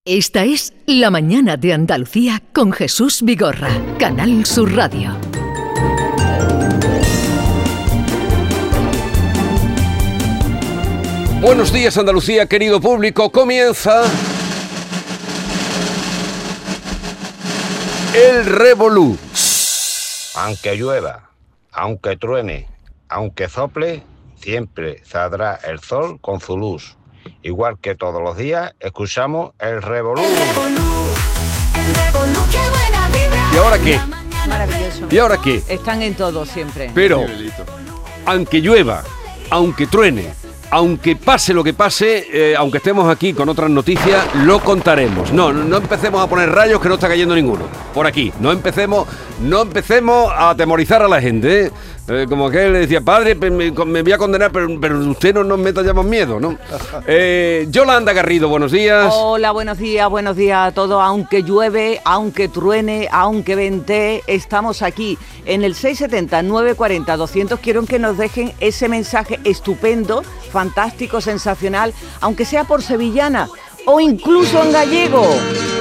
Esta es La Mañana de Andalucía con Jesús Vigorra, Canal Sur Radio. Buenos días, Andalucía, querido público. Comienza el Revolú. Aunque llueva, aunque truene, aunque sople, siempre saldrá el sol con su luz. Igual que todos los días, escuchamos el Revolú. ¿Y ahora qué? Maravilloso. ¿Y ahora qué? Están en todo siempre. Pero, aunque llueva, aunque truene, aunque pase lo que pase, aunque estemos aquí con otras noticias, lo contaremos. No empecemos a poner rayos que no está cayendo ninguno. Por aquí. No empecemos a atemorizar a la gente, ¿eh? Como aquel le decía, padre, me voy a condenar, pero usted no nos meta ya más miedo, ¿no? Yolanda Garrido, buenos días. Hola, buenos días a todos. Aunque llueve, aunque truene, aunque ventee, estamos aquí en el 670-940-200. Quiero que nos dejen ese mensaje estupendo, fantástico, sensacional, aunque sea por sevillana o incluso en gallego.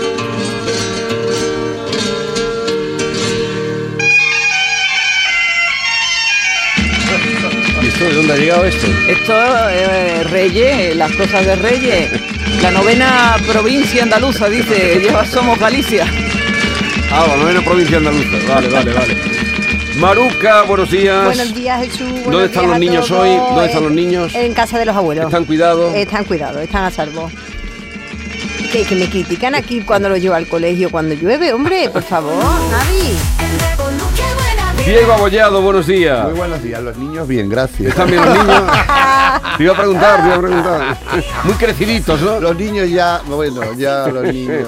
¿De dónde ha llegado esto? Esto es Reyes, las cosas de Reyes. La novena provincia andaluza, dice, ya somos Galicia. Ah, la novena provincia andaluza. Vale. Maruca, buenos días. Buenos días, Jesús. ¿Dónde están los niños hoy? ¿Dónde están los niños? En casa de los abuelos. ¿Están cuidados? Están cuidados, están a salvo. Que me critican aquí cuando los llevo al colegio cuando llueve, hombre, por favor, Javi. Diego Abollado, buenos días. Muy buenos días, los niños bien, gracias. ¿Están bien los niños? Te iba a preguntar. Muy creciditos, ¿no? Los niños ya, los niños.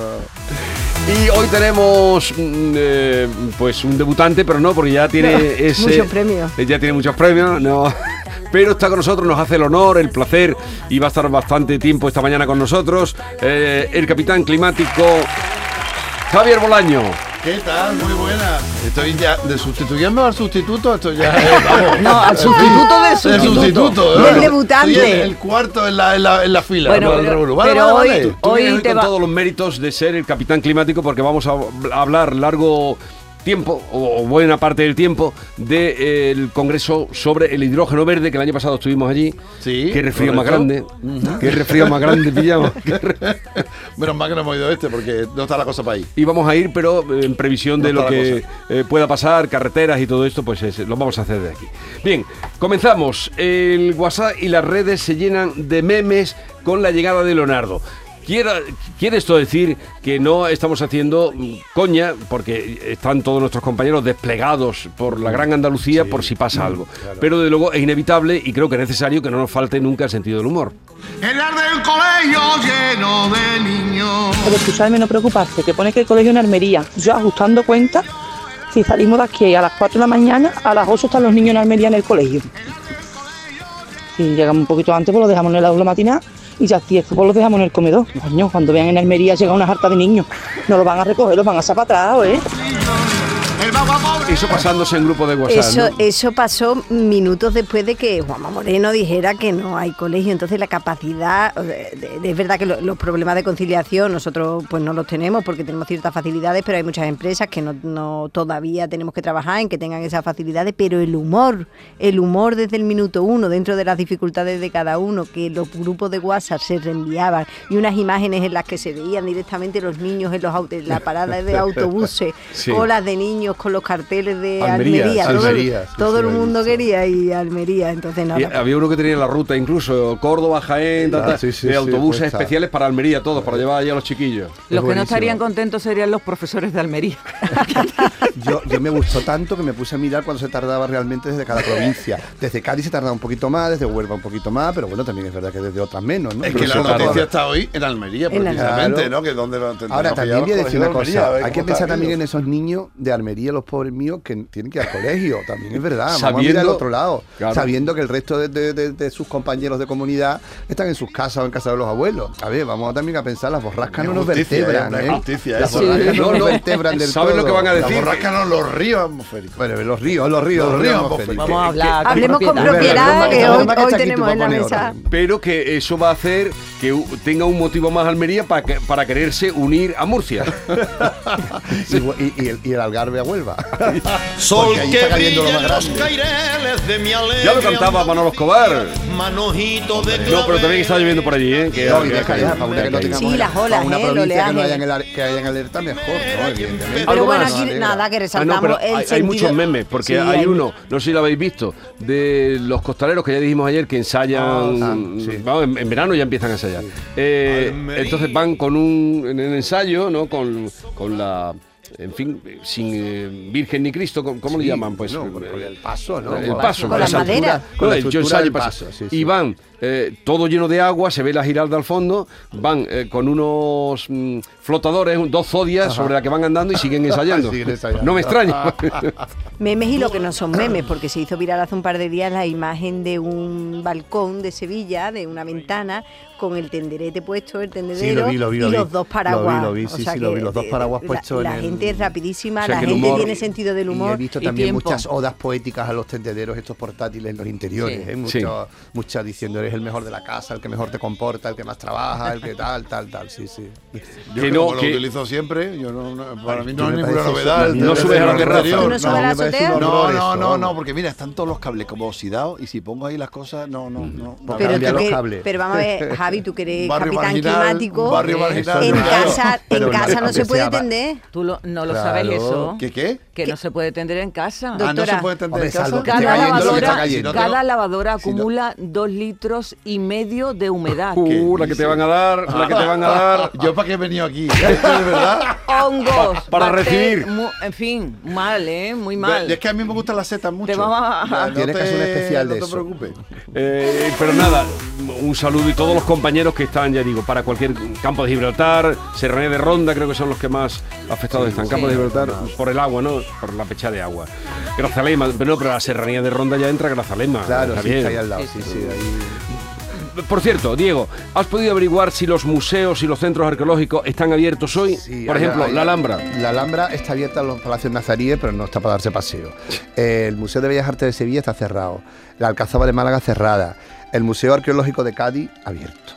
Y hoy tenemos pues un debutante, pero no, porque ya tiene muchos premios. Ya tiene muchos premios, no. Pero está con nosotros, nos hace el honor, el placer, y va a estar bastante tiempo esta mañana con nosotros, el capitán climático Javier Bolaño. ¿Qué tal? Muy buena. Estoy ya de sustituyendo al sustituto, esto ya vamos. No, al sustituto del sustituto. Del debutante. Estoy el cuarto en la fila. Bueno, pero hoy te va todos los méritos de ser el capitán climático, porque vamos a hablar largo tiempo, o buena parte del tiempo, del Congreso sobre el hidrógeno verde, que el año pasado estuvimos allí. Sí. Qué resfrío más grande. Qué resfrío más grande pillamos. Menos mal que no hemos ido porque no está la cosa para ahí. Y vamos a ir, pero en previsión de lo que pueda pasar, carreteras y todo esto, pues lo vamos a hacer de aquí. Bien, comenzamos. El WhatsApp y las redes se llenan de memes con la llegada de Leonardo. ¿Quiere esto decir que no estamos haciendo coña, porque están todos nuestros compañeros desplegados por la gran Andalucía, por si pasa algo? Claro. Pero de luego es inevitable y creo que es necesario que no nos falte nunca el sentido del humor. El ar del colegio lleno de niños. Pero escuchadme, no preocuparse, que pone que el colegio en Almería. Yo ajustando cuentas, si salimos de aquí a las 4 de la mañana, a las 8 están los niños en Almería en el colegio. Si llegamos un poquito antes, pues los dejamos en el aula matinal. Y ya si esto pues los dejamos en el comedor. Coño, cuando vean en Almería llega una jarta de niños, no los van a recoger, los van a zapatrar, ¿eh? Eso pasándose en grupo de WhatsApp, ¿no? Eso pasó minutos después de que Juanma Moreno dijera que no hay colegio. Entonces la capacidad, es verdad que los problemas de conciliación nosotros pues no los tenemos porque tenemos ciertas facilidades, pero hay muchas empresas que no todavía tenemos que trabajar en que tengan esas facilidades, pero el humor desde el minuto uno, dentro de las dificultades de cada uno, que los grupos de WhatsApp se reenviaban y unas imágenes en las que se veían directamente los niños en la parada de autobuses, sí. Colas de niños con los carteles de Almería. Todo el mundo quería ir a Almería, entonces no. Había uno que tenía la ruta incluso Córdoba, Jaén, de autobuses especiales para Almería, todos, para llevar allá a los chiquillos. Los que no estarían contentos serían los profesores de Almería. Yo me gustó tanto que me puse a mirar cuánto se tardaba realmente desde cada provincia. Desde Cádiz se tardaba un poquito más, desde Huelva un poquito más, pero bueno, también es verdad que desde otras menos, ¿no? Es que la noticia está hoy en Almería, precisamente, ¿no? Que donde ahora también voy a decir una cosa, hay que pensar también en esos niños de Almería diría los pobres míos que tienen que ir al colegio, también es verdad, vamos a Sabiendo- mirar al otro lado, Claro. sabiendo que el resto de sus compañeros de comunidad están en sus casas o en casa de los abuelos. A ver, vamos también a pensar, las borrascas no nos vertebran, Una ¿eh? justicia, Las eso. borrascas no No, nos no. vertebran del todo. ¿Sabes lo que van a La decir? borrasca no, los ríos atmosféricos. Bueno, los ríos atmosféricos. Vamos a hablar Hablemos con propiedad, propiedad, que que hoy está aquí tenemos tu en la papá mesa. Neo. Pero que eso va a hacer que tenga un motivo más Almería para quererse unir a Murcia. Y el Algarve a Huelva. Sol Porque ahí que está cayendo lo brilla en más los grande. caireles de mi alegría. Ya lo cantaba Manolo Escobar. Manojito de No, pero también está lloviendo por allí, ¿eh? No, y deja ya, para una que no que- tengamos Sí, las olas, para una el provincia que no oleaje. haya que haya en alerta mejor, ¿no? Evidentemente. Pero Algo bueno, más. aquí nada, que Ah, no, resaltamos pero el hay sentido. muchos memes, porque Sí, hay uno, no sé si lo habéis visto, de los costaleros que ya dijimos ayer que ensayan, sí. vamos, en verano ya empiezan a ensayar. Entonces van con en el ensayo, ¿no? Con la, en fin, sin Virgen ni Cristo, ¿cómo le llaman? Pues no, con el paso, ¿no? el paso, Con la esa madera. altura, Con la el estructura ensayo del paso. paso, sí, sí. Y van todo lleno de agua, se ve la Giralda al fondo, van con unos flotadores, 2 zodias sobre la que van andando y siguen ensayando. Siguen ensayando. No me extraña. Memes y lo que no son memes, porque se hizo viral hace un par de días la imagen de un balcón de Sevilla, de una ventana, con el tenderete puesto, el tendedero Sí, lo vi, y lo vi. los dos paraguas. Lo vi, O sí, sea sí, lo que vi, los dos paraguas puestos La en el- gente es rapidísima, O sea la que el gente humor- tiene sentido del Y he humor. visto y también tiempo. muchas odas poéticas a los tendederos estos portátiles en los interiores, Sí. muchas diciendo eres el mejor de la casa, el que mejor te comporta, el que más trabaja, el que tal, sí. Yo Que que no, como lo que- utilizo siempre, para mí no me es ninguna parece novedad. eso. el No de- subes a la del terraza. anterior. ¿Tú no subes a la me parece azotea? un horror No, eso, no, porque mira, están todos los cables como oxidados y si pongo ahí las cosas, no. Porque Pero, cambiar tú los que- cables. pero vamos a ver, Javi, tú que eres Barrio capitán marginal, climático, barrio marginal, en claro. casa, Pero en casa no aunque se puede sea tender. Tú no lo Claro. sabes eso. ¿Qué? Que no se puede tender en casa. Do- Ah, no se Doctora, puede tender hombre, en casa. salvo que Cada esté cayendo lo que está lavadora, cayendo. cada lavadora si no- acumula 2,5 litros de humedad. La que te van a dar, la que te van a dar. Yo para qué he venido aquí, de verdad. Hongos. Para bacterias, recibir. En fin, mal, muy mal. Es que a mí me gustan las setas mucho. Te vamos a- No Tienes que hacer un especial de no eso. te preocupes. Pero nada, un saludo y todos los compañeros que están, ya digo, para cualquier campo de Gibraltar, Serranía de Ronda, creo que son los que más afectados están. Campo de Gibraltar, por el agua, ¿no? Por la pecha de agua. Grazalema, pero la Serranía de Ronda ya entra Grazalema. Claro, está sí, bien. está ahí al lado, sí, ahí. Por cierto, Diego, ¿has podido averiguar si los museos y los centros arqueológicos están abiertos hoy? Sí, Por ejemplo, la Alhambra. La Alhambra está abierta a los palacios nazaríes, pero no está para darse paseo. El Museo de Bellas Artes de Sevilla está cerrado. La Alcazaba de Málaga cerrada. El Museo Arqueológico de Cádiz abierto.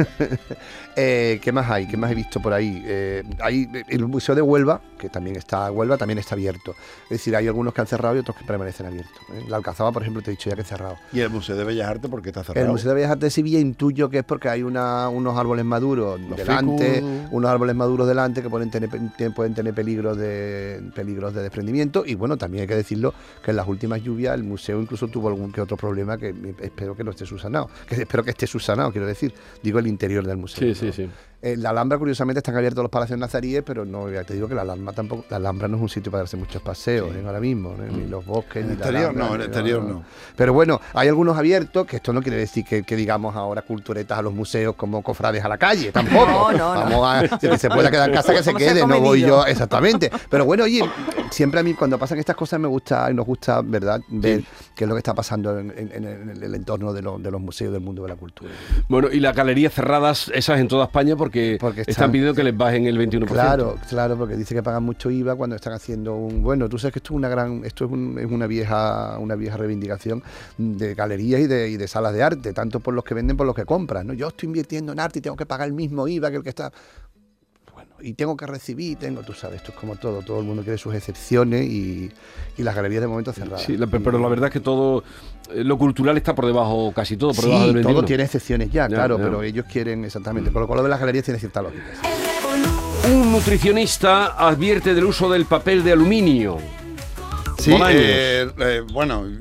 ¿Qué más hay? ¿Qué más he visto por ahí? Hay el Museo de Huelva, que también está abierto. Es decir, hay algunos que han cerrado y otros que permanecen abiertos. La Alcazaba, por ejemplo, te he dicho ya que he cerrado. Y el Museo de Bellas Artes, ¿por qué está cerrado? El Museo de Bellas Artes de Sevilla intuyo que es porque hay unos árboles maduros Los delante, ficus. unos árboles maduros delante que pueden tener peligros de desprendimiento. Y bueno, también hay que decirlo que en las últimas lluvias el museo incluso tuvo algún que otro problema que espero que no esté subsanado. Espero que esté subsanado, quiero decir. Digo el interior del museo. Sí. La Alhambra, curiosamente, están abiertos los palacios nazaríes, pero no, ya te digo que la Alhambra no es un sitio para darse muchos paseos, ahora mismo, ni los bosques, ni la exterior Alhambra, no, en ni- el exterior no. Pero bueno, hay algunos abiertos, que esto no quiere decir que digamos ahora culturetas a los museos como cofrades a la calle, tampoco. No. Vamos a que se pueda quedar en casa, que se Como sea quede, no voy comedido. yo, exactamente. Pero bueno, oye, siempre a mí cuando pasan estas cosas nos gusta, ¿verdad?, ver qué es lo que está pasando en el entorno de los museos del mundo de la cultura. Bueno, y las galerías cerradas, esas en toda España, porque están pidiendo que les bajen el 21%. Claro, porque dice que pagan mucho IVA cuando están haciendo bueno, tú sabes que esto es una vieja reivindicación de galerías y de salas de arte, tanto por los que venden, por los que compran, ¿no? Yo estoy invirtiendo en arte y tengo que pagar el mismo IVA que el que está. Bueno, y tengo que recibir, tú sabes, esto es como todo el mundo quiere sus excepciones y las galerías de momento cerradas. Sí, pero la verdad es que todo lo cultural está por debajo, casi todo por debajo del 21%. Todo tiene excepciones ya, claro, ya. pero ellos quieren exactamente, con lo cual lo de las galerías tiene cierta lógica. Un nutricionista advierte del uso del papel de aluminio. Sí, Bolaños. bueno,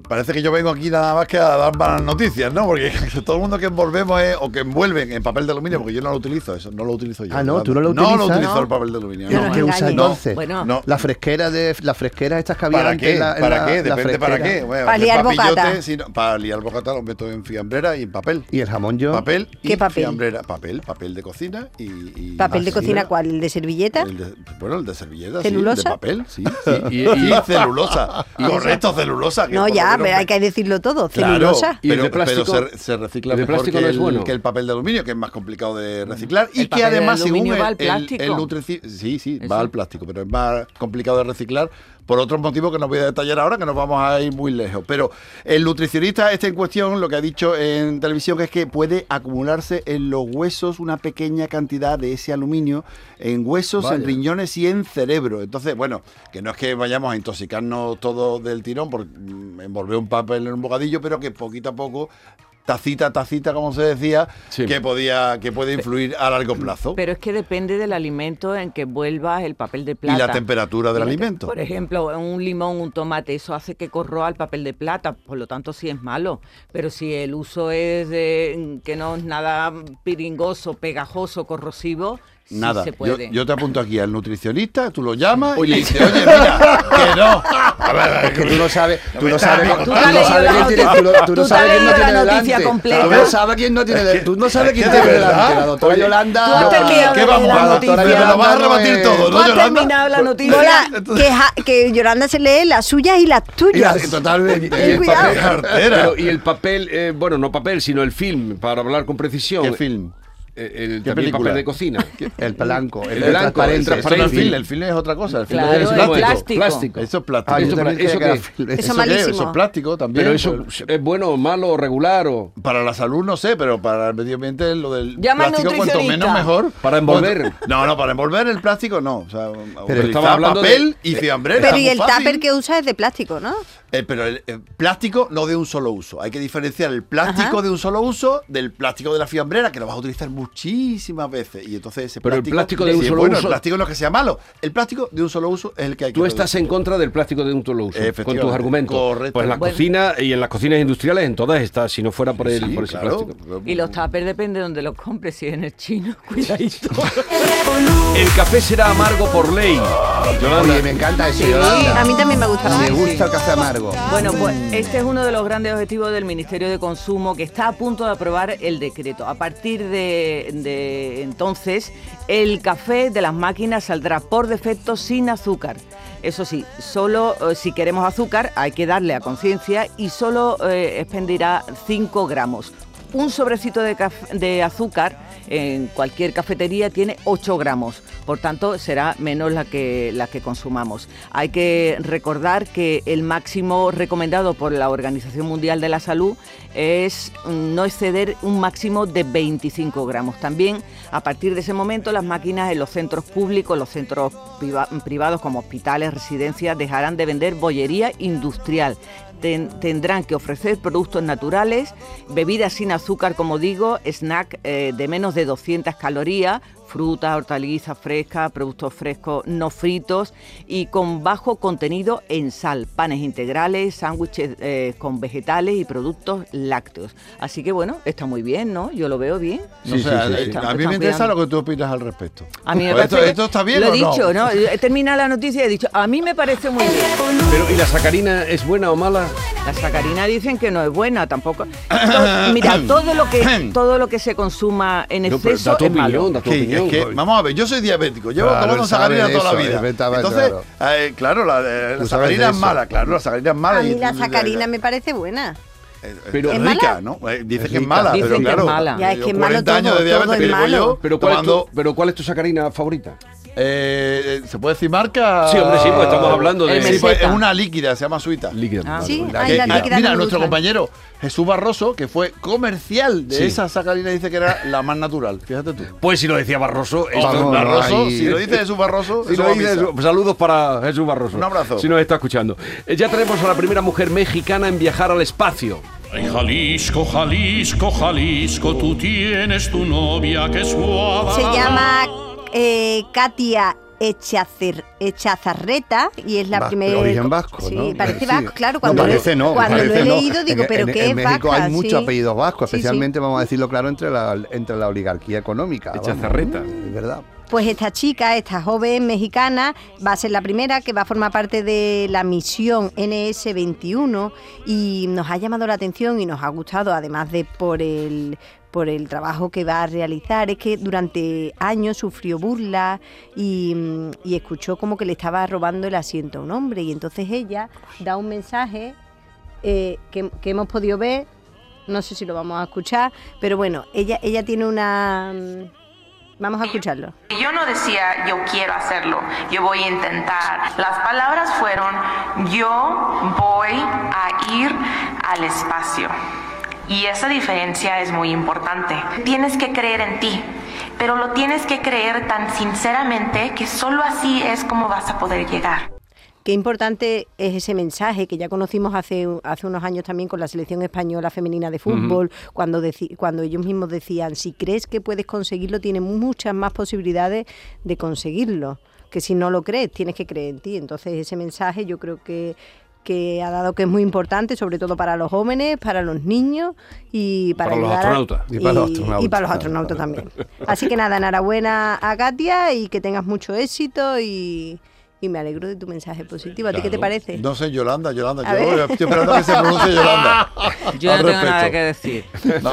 parece que yo vengo aquí nada más que a dar malas noticias, ¿no? Porque todo el mundo que envolvemos o que envuelven en papel de aluminio, porque yo no lo utilizo, eso no lo utilizo yo. Ah, no, tú no lo utilizas. No lo utilizo el papel de aluminio. Yo No. ¿Qué usas entonces? Bueno. No. Las fresqueras estas que había ¿Para antes qué? en la- en ¿Para la- qué? la Depende para fresquera. qué. Bueno, Para hacer liar papillote, bocata. si no, para liar bocata lo meto en fiambrera y en papel. Y el jamón yo. Papel y ¿Qué papel? fiambrera. Papel de cocina y ¿Papel de sí, cocina cuál? ¿El de servilleta? El de servilleta, ¿Celulosa? sí, de papel, sí. Y- Y celulosa. Correcto, celulosa. que No, por lo ya, menos- pero hay que decirlo todo. Claro, Celulosa. ¿Y el de pero plástico? se recicla ¿El de mejor plástico que, no es bueno? que el papel de aluminio, que es más complicado de reciclar. Y El que papel de además, según aluminio va al plástico. sí, Eso. va al plástico, pero es más complicado de reciclar por otros motivos que no voy a detallar ahora, que nos vamos a ir muy lejos. Pero el nutricionista en cuestión lo que ha dicho en televisión es que puede acumularse en los huesos una pequeña cantidad de ese aluminio en huesos, en riñones y en cerebro. Entonces, bueno, que no es que vayamos a intoxicarnos todo del tirón por envolver un papel en un bocadillo, pero que poquito a poco, tacita, como se decía, Sí. que puede influir a largo plazo. Pero es que depende del alimento en que envuelvas el papel de Y plata. la temperatura del alimento. Por ejemplo, un limón, un tomate, eso hace que corroa el papel de plata, por lo tanto sí es malo. Pero si el uso es de que no es nada piringoso, pegajoso, corrosivo, sí Nada, se puede. yo te apunto aquí al nutricionista, tú lo llamas y le dices, oye, mira, que no. A ver, Es que tú no sabes, tú no me sabes, estás- tú Tú te has no leído sabes la quién tiene, noticia- tú no tú te has sabes quién no leído la tiene noticia delante. completa. Tú no sabes quién no tiene, tú no sabes quién es tiene de verdad. delante. La doctora Oye, Yolanda. tú has terminado ¿Qué de vamos leer a la la noticia? Me lo vas a Yolanda no rebatir es- todo, ¿Tú ¿no, has Yolanda? terminado la noticia? Hola, que Yolanda se lee las suyas y las tuyas. Totalmente. Y el Cuidado. papel, Cartera. pero, y el papel, bueno, no papel, sino el film, para hablar con precisión. ¿Qué film? El ¿Qué también película? papel de cocina. El blanco, El blanco, el transparente. El film es otra cosa. El film Claro, es el plástico. Plástico. Eso es plástico. Ah, yo Eso también para- creía eso que era qué- film. Eso qué? malísimo. Eso es plástico también. Pero eso es bueno, malo o regular o Para la salud no sé, pero para el medio ambiente lo del Llama al plástico cuanto nutricionista. menos mejor. Para envolver. No, para envolver el plástico no. O sea, Pero utilizar estaba hablando papel de- y fiambrera. Pero y muy el fácil. tupper que usa es de plástico, ¿no? Pero el plástico no de un solo uso. Hay que diferenciar el plástico Ajá. de un solo uso del plástico de la fiambrera, que lo vas a utilizar muchísimas veces. Y entonces ese Pero el plástico de un sí, solo bueno, uso- el plástico no es que sea malo. El plástico de un solo uso es el que hay que tú estás en reducir. contra del plástico de un solo uso, con Efectivamente, tus argumentos. correcto. Pues en la Bueno. cocina y en las cocinas industriales, en todas estas, si no fuera por, Sí, por ese claro. plástico. Y los tuppers depende de donde los compres, si es en el chino, cuidadito. El café será amargo por ley. Yolanda. Oye, me encanta eso, Sí, Yolanda. a mí también me gusta. Me gusta el café amargo. Bueno, pues este es uno de los grandes objetivos del Ministerio de Consumo, que está a punto de aprobar el decreto. A partir de entonces, el café de las máquinas saldrá por defecto sin azúcar. Eso sí, solo si queremos azúcar hay que darle a conciencia y solo expendirá 5 gramos. Un sobrecito de azúcar en cualquier cafetería tiene 8 gramos, por tanto será menos la que consumamos. Hay que recordar que el máximo recomendado por la Organización Mundial de la Salud es no exceder un máximo de 25 gramos. También a partir de ese momento las máquinas en los centros públicos, los centros privados como hospitales, residencias, dejarán de vender bollería industrial. Tendrán que ofrecer productos naturales, bebidas sin azúcar, como digo, snack de menos de 200 calorías, frutas, hortalizas frescas, productos frescos no fritos y con bajo contenido en sal, panes integrales, sándwiches con vegetales y productos lácteos. Así que bueno, está muy bien, ¿no? Yo lo veo bien. No sé, a mí Están me interesa cuidando. lo que tú opinas al respecto. A mí me Pues parece ¿Esto está bien lo o he no? dicho, ¿no? Termina la noticia y he dicho, a mí me parece muy bien. Pero, ¿y la sacarina es buena o mala? La sacarina dicen que no es buena tampoco. Mira, todo lo que se consuma en No, pero exceso da tu es malo. opinión, da tu Que- opinión. es que, vamos a ver, yo soy diabético, llevo Claro, tomando él sabe sacarina de toda la eso, vida. él estaba Entonces, claro. claro, la Tú sabes sacarina de es eso. mala, claro, la sacarina es mala. A mí y- la sacarina me parece buena. Pero- es ¿Es rica, mala? ¿no? Dice Es que es rica. mala, Dicen pero que es claro. mala. Ya, es que es 40 malo años todo, de diabetes todo es que llevo malo. yo, Pero tomando... ¿cuál es tu sacarina favorita? ¿Se puede decir marca? Sí, hombre, sí, pues estamos hablando de... El Sí, pues, es Meseta. una líquida, se llama Suita. Líquida. Ah. Sí, La ay, que- la líquida no Mira, me nuestro gustan. compañero Jesús Barroso, que fue comercial de Sí. esa sacarina, dice que era la más natural. Fíjate tú. Pues si lo decía Barroso... esto- Vamos, Barroso, ahí. si lo dice Jesús Barroso, Si eso lo va a dice, misa. saludos para Jesús Barroso. Un abrazo. Si nos está escuchando. Ya tenemos a la primera mujer mexicana en viajar al espacio. Ay, Jalisco, Jalisco, Jalisco, tú tienes tu novia que es Se llama Katia Echazarreta, y es la primera... Origen vasco, sí, ¿no? parece vasco, claro. Cuando lo he leído digo, ¿pero qué es En México vasca? hay muchos apellidos vascos, Sí, especialmente, vamos a decirlo claro, entre la oligarquía económica. Echazarreta. Es verdad. Pues esta chica, esta joven mexicana, va a ser la primera que va a formar parte de la misión NS-21 y nos ha llamado la atención y nos ha gustado, además de por el trabajo que va a realizar, es que durante años sufrió burlas y escuchó como que le estaba robando el asiento a un hombre, y entonces ella da un mensaje que hemos podido ver, no sé si lo vamos a escuchar, pero bueno, ella tiene una... Vamos a escucharlo. Yo no decía yo quiero hacerlo, yo voy a intentar. Las palabras fueron yo voy a ir al espacio. Y esa diferencia es muy importante. Tienes que creer en ti, pero lo tienes que creer tan sinceramente que solo así es como vas a poder llegar. Qué importante es ese mensaje que ya conocimos hace unos años también con la selección española femenina de fútbol, cuando ellos mismos decían, si crees que puedes conseguirlo, tienes muchas más posibilidades de conseguirlo, que si no lo crees, tienes que creer en ti. Entonces ese mensaje yo creo que ha dado, que es muy importante, sobre todo para los jóvenes, para los niños y para los astronautas. Y para los astronautas también. Así que nada, enhorabuena a Katia y que tengas mucho éxito y me alegro de tu mensaje positivo. ¿A ti qué te parece? No sé, Yolanda, yo estoy esperando a que se pronuncie Yolanda. Yo no tengo nada que decir.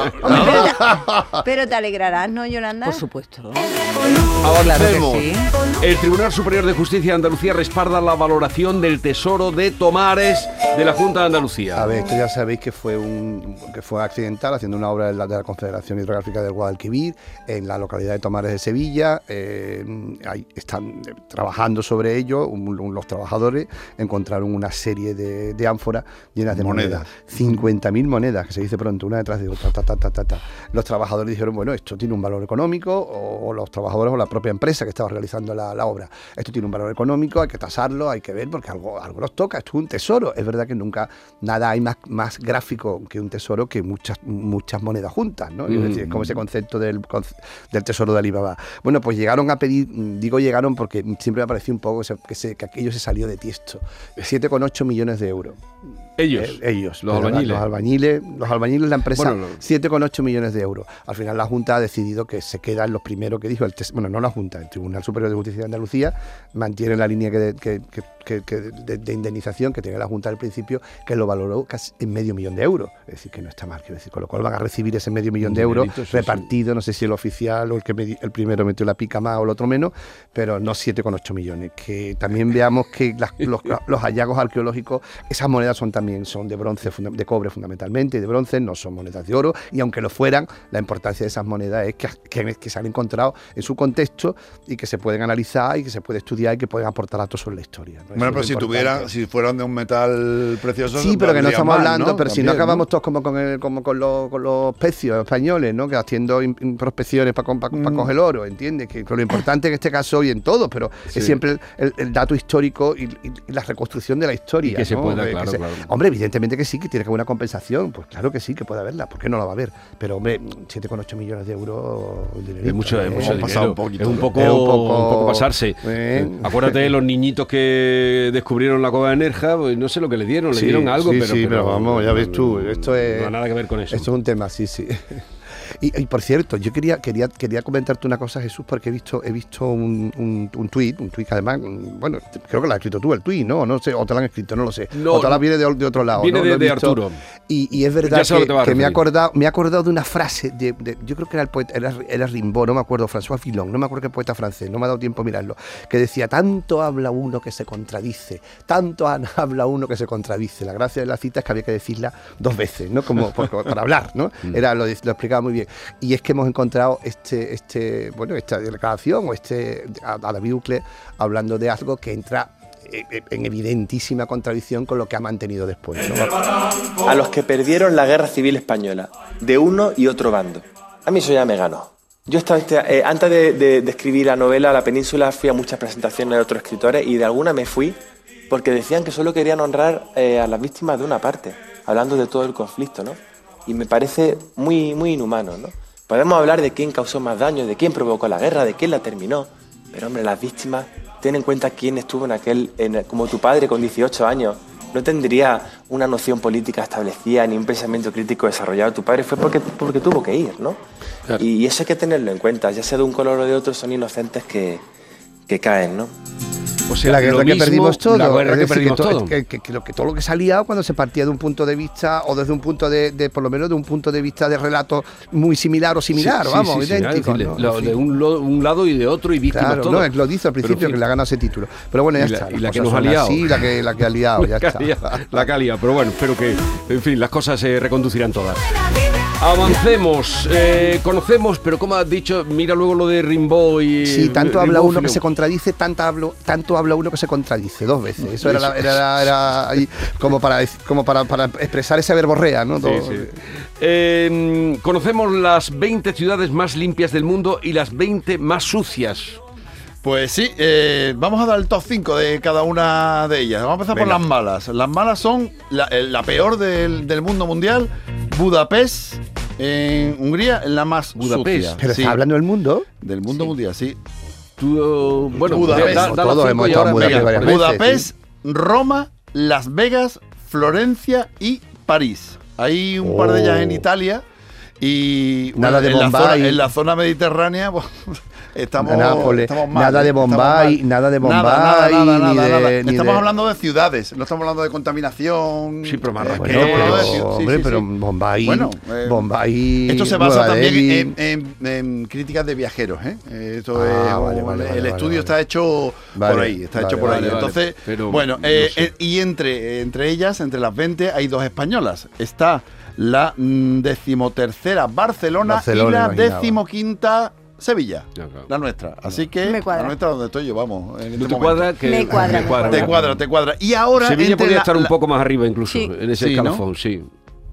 Pero te alegrarás, ¿no, Yolanda? Por supuesto. Avancemos. Claro que sí. El Tribunal Superior de Justicia de Andalucía respalda la valoración del Tesoro de Tomares de la Junta de Andalucía. A ver, esto ya sabéis que fue accidental, haciendo una obra de la Confederación Hidrográfica del Guadalquivir en la localidad de Tomares de Sevilla. Ahí están trabajando sobre ello. Los trabajadores encontraron una serie de ánforas llenas de monedas. 50.000 monedas, que se dice pronto, una detrás de otra. Los trabajadores dijeron, bueno, esto tiene un valor económico, o los trabajadores o la propia empresa que estaba realizando la obra. Esto tiene un valor económico, hay que tasarlo, hay que ver, porque algo nos toca. Esto es un tesoro. Es verdad que nunca nada hay más gráfico que un tesoro que muchas monedas juntas, ¿no? Es decir, es como ese concepto del tesoro de Alibaba. Bueno, pues llegaron a pedir, digo llegaron porque siempre me pareció un poco que aquello se salió de tiesto. 7,8 millones de euros. Ellos, los albañiles, la empresa, 7,8 millones de euros. Al final la Junta ha decidido que se quedan los primeros que dijo, no la Junta, el Tribunal Superior de Justicia de Andalucía mantiene la línea de indemnización que tenía la Junta al principio, que lo valoró casi en $500,000 de euros. Es decir, que no está mal, quiero decir, con lo cual van a recibir ese $500,000 de euros repartido, no sé si el oficial o el primero metió la pica más o el otro menos, pero no 7,8 millones. Que también veamos que los hallazgos arqueológicos, esas monedas son de bronce, de cobre fundamentalmente, de bronce, no son monedas de oro, y aunque lo fueran, la importancia de esas monedas es que se han encontrado en su contexto y que se pueden analizar y que se puede estudiar y que pueden aportar datos sobre la historia, ¿no? Bueno, pero si fueran de un metal precioso... Sí, pero que no estamos hablando, ¿no? Pero También, si no acabamos todos como con los pecios españoles, ¿no? Que haciendo prospecciones para coger oro, ¿entiendes? Que lo importante en este caso y en todo, pero es siempre el dato histórico y la reconstrucción de la historia. Y que se pueda, claro. Hombre, evidentemente que sí, que tiene que haber una compensación. Pues claro que sí, que puede haberla. ¿Por qué no la va a haber? Pero, hombre, 7,8 millones de euros... Es mucho dinero. Es un poco pasarse. Acuérdate de los niñitos que descubrieron la cueva de Nerja, pues no sé lo que le dieron. Le dieron algo, pero vamos, ya ves tú. Esto es... No ha nada que ver con eso. Esto es un tema, sí. Y por cierto, yo quería comentarte una cosa, Jesús, porque he visto un tuit que además, bueno, creo que lo has escrito tú, el tuit, ¿no? No sé, o te lo han escrito, no lo sé. No, o te la viene de otro lado. Viene ¿no? de Arturo. Y es verdad que me he acordado de una frase, yo creo que era el poeta, era Rimbaud, no me acuerdo, François Villon, no me acuerdo qué poeta francés, no me ha dado tiempo a mirarlo, que decía, tanto habla uno que se contradice, habla uno que se contradice. La gracia de la cita es que había que decirla 2 veces, ¿no? Como para hablar, ¿no? Lo explicaba muy bien. Y es que hemos encontrado esta declaración a David Ucler hablando de algo que entra en evidentísima contradicción con lo que ha mantenido después, ¿no? A los que perdieron la guerra civil española, de uno y otro bando. A mí eso ya me ganó. Yo estaba antes de escribir la novela La Península, fui a muchas presentaciones de otros escritores y de alguna me fui porque decían que solo querían honrar a las víctimas de una parte, hablando de todo el conflicto, ¿no? Y me parece muy, muy inhumano, ¿no? Podemos hablar de quién causó más daño, de quién provocó la guerra, de quién la terminó, pero hombre, las víctimas ten en cuenta quién estuvo como tu padre con 18 años. No tendría una noción política establecida ni un pensamiento crítico desarrollado. Tu padre fue porque tuvo que ir, ¿no? Claro. Y eso hay que tenerlo en cuenta. Ya sea de un color o de otro, son inocentes que caen, ¿no? O sea, la guerra que perdimos todo. La guerra que perdimos todo. Que todo lo que se ha liado cuando se partía de un punto de vista, o desde un punto por lo menos de un punto de vista de relato muy similar o similar, idéntico. ¿no? De un lado y de otro y víctimas claro, todos. No, lo dice al principio que le ha ganado ese título. Pero bueno, ya está. Y la que nos ha liado. Sí, la que ha liado, ya está. La que ha liado, pero bueno, espero que, en fin, las cosas se reconducirán todas. Avancemos, conocemos, pero como has dicho, mira luego lo de Rimbaud y... Sí, tanto habla uno que se contradice, tanto habla uno que se contradice, 2 veces. Eso era ahí, como para expresar esa verborrea, ¿no? Sí. Conocemos las 20 ciudades más limpias del mundo y las 20 más sucias. Pues sí, vamos a dar el top 5 de cada una de ellas. Vamos a empezar por las malas. Las malas son la peor del mundo mundial. Budapest, en Hungría, la más sucia. ¿Pero está hablando del mundo? Del mundo mundial, sí. Bueno, Budapest. Todos hemos estado en Budapest varias veces. Budapest, Roma, Las Vegas, Florencia y París. Hay un par de ellas en Italia. Y nada de Bombay. En la zona mediterránea, pues, estamos mal. Nada de Bombay, nada. Estamos hablando de ciudades, no estamos hablando de contaminación. Sí, pero más pero Bombay. Bueno, Bombay. Esto se basa también en críticas de viajeros, ¿eh? Esto el estudio está hecho por ahí, Entonces, bueno, y entre ellas, entre las 20, hay 2 españolas. Está la 13ª Barcelona y la 15ª Sevilla, la nuestra. Así que la nuestra donde estoy yo, vamos. ¿No te cuadra? Me cuadra. Te cuadra. Y ahora Sevilla podría estar un poco más arriba incluso, en ese escalafón, ¿no? Sí.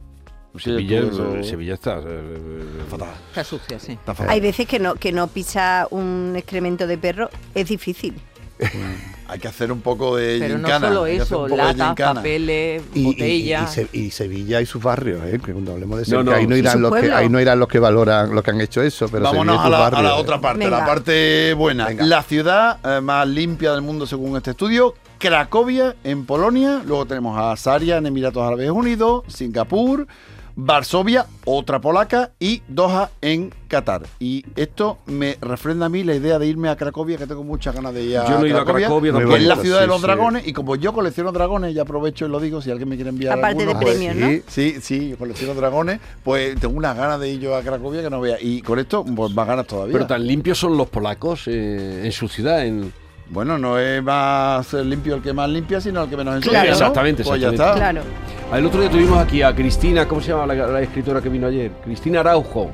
Sevilla está fatal. Está sucia, sí. Está fatal. Hay veces que no pisa un excremento de perro, es difícil. Hay que hacer un poco de pero gincana. No solo eso, latas, papeles, botellas. Y Sevilla y sus barrios, que cuando hablemos de Sevilla, ahí no irán los que valoran, los que han hecho eso. Pero vámonos a la otra parte, la parte buena. Venga. La ciudad más limpia del mundo según este estudio, Cracovia en Polonia, luego tenemos a Zaria en Emiratos Árabes Unidos, Singapur, Varsovia, otra polaca, y Doha en Qatar. Y esto me refrenda a mí la idea de irme a Cracovia, que tengo muchas ganas de ir a Cracovia. Yo no he ido a Cracovia, que es la ciudad de los dragones, y como yo colecciono dragones, ya aprovecho y lo digo, si alguien me quiere enviar aparte alguno, de premios, ¿no? Sí, yo colecciono dragones, pues tengo unas ganas de ir yo a Cracovia que no vea. Y con esto, pues más ganas todavía. Pero tan limpios son los polacos en su ciudad, Bueno, no es más limpio el que más limpia, sino el que menos ensucia, claro. Exactamente, Pues ya está. Claro. El otro día tuvimos aquí a Cristina, ¿cómo se llama la escritora que vino ayer? Cristina Araujo.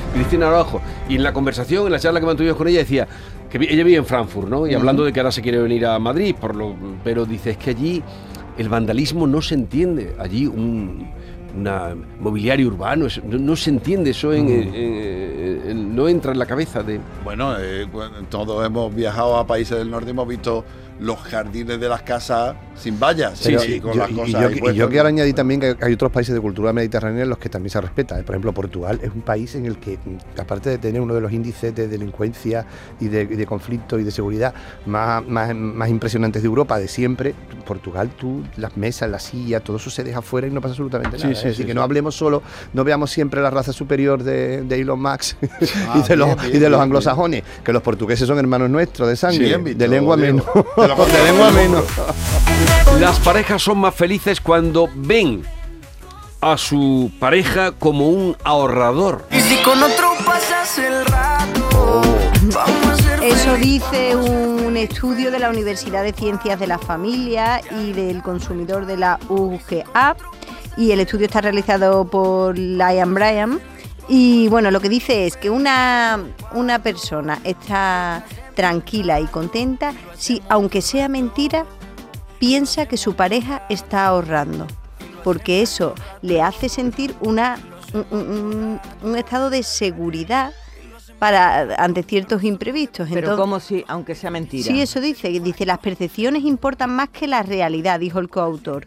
Y en la conversación, en la charla que mantuvimos con ella, decía que ella vive en Frankfurt, ¿no? Y hablando de que ahora se quiere venir a Madrid, pero dice, es que allí el vandalismo no se entiende. Allí mobiliario urbano, no se entiende eso, no entra en la cabeza de... Bueno, todos hemos viajado a países del norte y hemos visto los jardines de las casas sin vallas, con las cosas. Y yo quiero añadir también que hay otros países de cultura mediterránea en los que también se respeta. Por ejemplo, Portugal es un país en el que, aparte de tener uno de los índices de delincuencia y de conflicto y de seguridad más impresionantes de Europa de siempre, Portugal, las mesas, las sillas, todo eso se deja fuera y no pasa absolutamente nada. Es decir, que no hablemos solo, no veamos siempre la raza superior de Elon Musk y de los anglosajones, que los portugueses son hermanos nuestros de sangre, de lengua menos. De lengua menos. Las parejas son más felices cuando ven a su pareja como un ahorrador. Y si con otro pasas el rato, vamos a ser eso dice un estudio de la Universidad de Ciencias de la Familia y del Consumidor de la UGA, y el estudio está realizado por Liam Bryan. Y bueno, lo que dice es que una persona está tranquila y contenta si, aunque sea mentira, piensa que su pareja está ahorrando, porque eso le hace sentir un estado de seguridad ante ciertos imprevistos. Pero entonces, como si, aunque sea mentira. Sí, eso dice, las percepciones importan más que la realidad, dijo el coautor.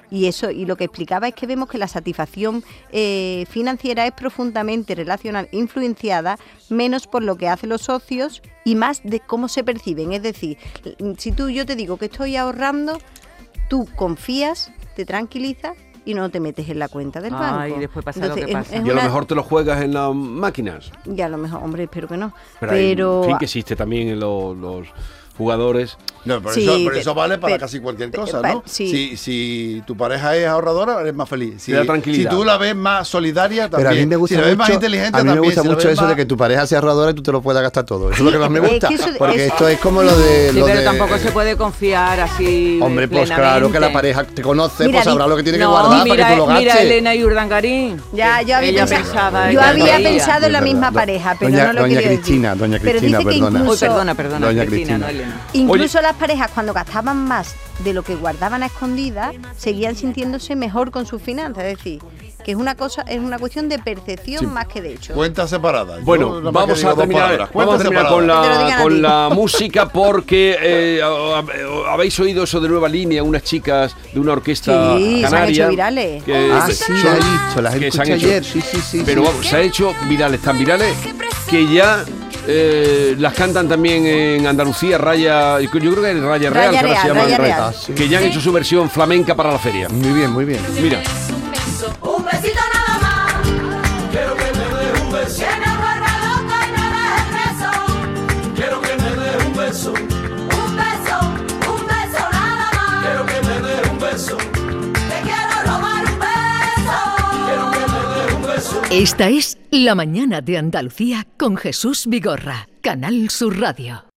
Y lo que explicaba es que vemos que la satisfacción financiera es profundamente relacional, influenciada menos por lo que hacen los socios y más de cómo se perciben. Es decir, si yo te digo que estoy ahorrando, tú confías, te tranquilizas y no te metes en la cuenta del banco. Y después pasa lo que pasa. Y a lo mejor te lo juegas en las máquinas. Y a lo mejor, hombre, espero que no. Pero en fin, que existe también en los jugadores. No, pero eso vale para casi cualquier cosa, ¿no? Si tu pareja es ahorradora, eres más feliz. Si tú la ves más solidaria, también. Pero a mí me gusta si la ves mucho, más inteligente, a mí me también. gusta mucho eso de que tu pareja sea ahorradora y tú te lo puedas gastar todo. Eso es lo que más me gusta. Porque esto es como lo de... pero tampoco se puede confiar así. Hombre, pues claro que la pareja te conoce, Mira, pues sabrá lo que tiene que guardar para que tú lo gastes. Mira Elena y Urdangarín. Yo había pensado en la misma pareja, pero no lo quería decir. Doña Cristina, perdona. Perdona, Doña Cristina, Cristina. no Elena. Incluso las parejas, cuando gastaban más de lo que guardaban a escondidas, seguían sintiéndose mejor con sus finanzas. Es decir, que es una cuestión de percepción más que de hecho. Cuentas separadas. Bueno, vamos a terminar con la música porque habéis oído eso de Nueva Línea, unas chicas de una orquesta canaria. Se han hecho virales. Las escuché ayer. Sí. Pero vamos, se han hecho virales, tan virales que ya... las cantan también en Andalucía, yo creo que es Raya Real, que ahora se llama Real. Que ya han hecho su versión flamenca para la feria. Muy bien. Mira. Un besito nada más. Quiero que me des un beso. Que no vuelva loco y no dejes preso. Quiero que me des un beso. Un beso nada más. Quiero que me des un beso. Te quiero robar un beso. Quiero que me des un beso. Esta es La Mañana de Andalucía con Jesús Vigorra, Canal Sur Radio.